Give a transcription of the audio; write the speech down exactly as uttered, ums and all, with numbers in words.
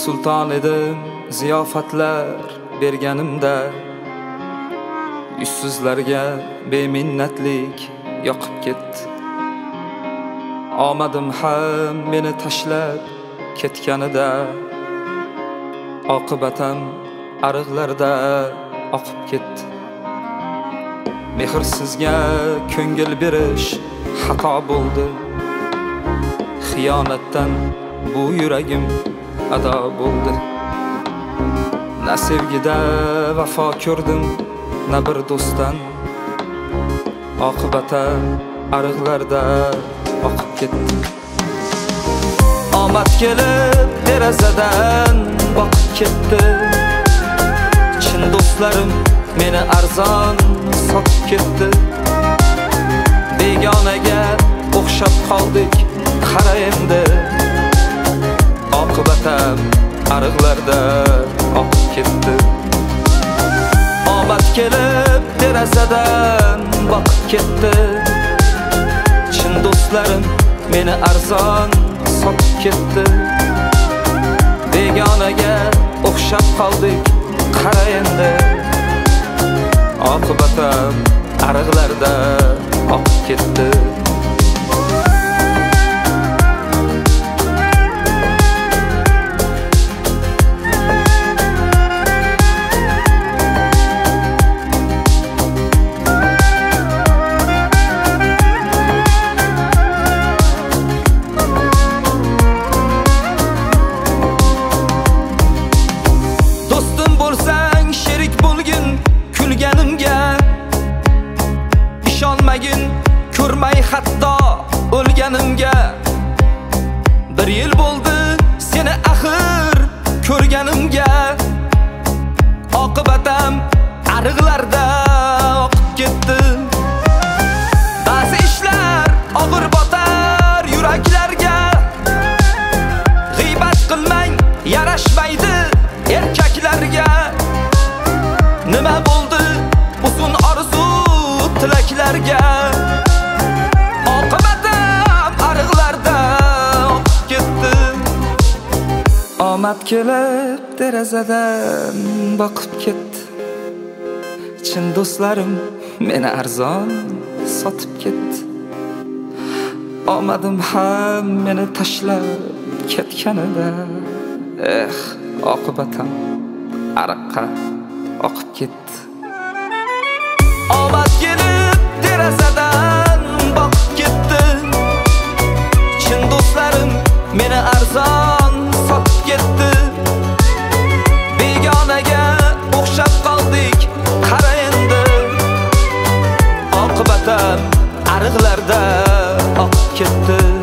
sulton edim ziyofatlar berganimda, Yuzsizlarga beminnatlik yoqib ketdi. Omadim ham meni tashlab ketganida, oqibatam ariqlarda oqib ketdi. Mehrsizga ko'ngil berish xato bo'ldi. Xiyonatdan bu yuragim ado bo'ldi. Na sevgida vafo ko'rdim, na bir do'stdan. Oqibatam ariqlarda oqib ketdi. Omad kelib derazadan boqib ketdi. Chin do'stlarim meni arzon sotib ketdi. Begonaga o'xshab qoldik, qara endi. Oqibatam ariqlarda oqib ketdi. Omad kelib derazadan boqib ketdi. Chin do'stlarim meni arzon sotib ketdi. Begonaga o'xshab qoldik, qara endi. Oqibatam ariqlarda oqib ketdi. Kulganimga ishonmagin, ko'rmay hatto o'lganimga. Bir yil bo'ldi seni axir ko'rganimga. Oqibatam ariqlarda oqib ketdi. Ba'zi ishlar og'ir botar yuraklarga. G'iybat qilmang, yarashmaydi erkaklarga. Nima bo'ldi uzun orzu tilaklarga? Oqibatam ariqlarda oqib ketdi. Omad kelib derazadan boqib ketdi. Chin do'stlarim meni arzon sotib ketdi. Omadim ham meni tashlab ketganida, eh, oqibatam ariqqa oqib ketdi. Omad kelib derazadan boqib ketdi. Chin do'stlarim meni arzon sotib ketdi. Begonaga o'xshab qoldik, qara endi. Oqibatam ariqlarda oqib ketdi.